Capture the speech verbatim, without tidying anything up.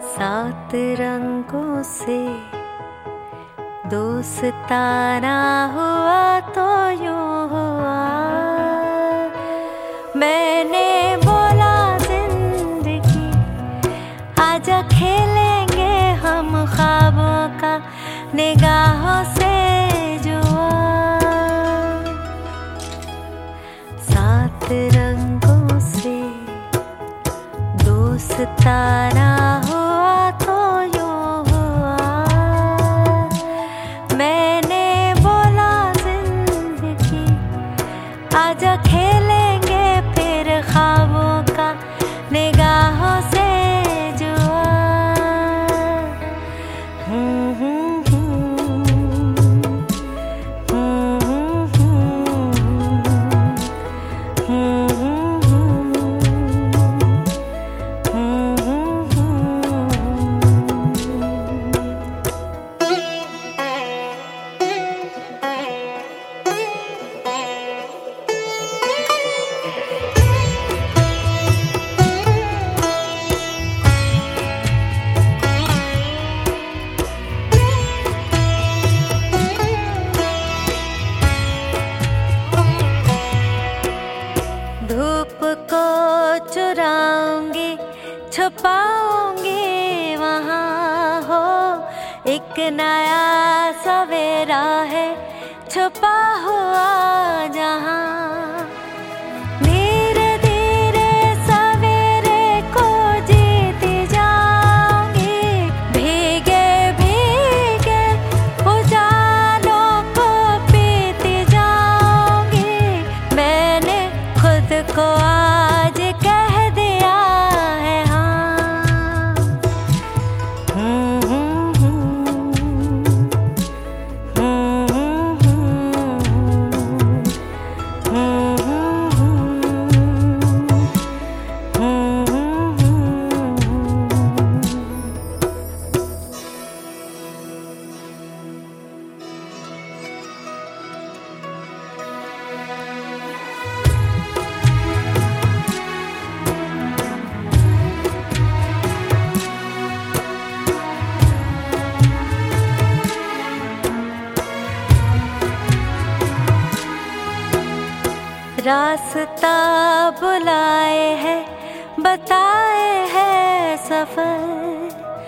सात रंगों से दोस्ताना हुआ तो यूं हुआ। मैंने बोला जिंदगी आजा खेलेंगे हम ख्वाबों का निगाहों से जुआ। सात रंगों से दोस्ताना हुआ तो यूं हुआ। मैंने बोला जिंदगी आजा खेलेंगे फिर ख्वाबों का निगाहों से जुआ। हम्म हम्म धूप को चुराऊंगी छुपाऊंगी वहाँ हो। एक नया सवेरा है छुपा हुआ जहाँ। धीरे धीरे सवेरे को जीती जाऊंगी। भीगे भीगे उजालों को पीती जाऊंगी। मैंने खुद को आज कह दिया है हाँ। हम्म हम्म हम्म रास्ता बुलाए है बताए है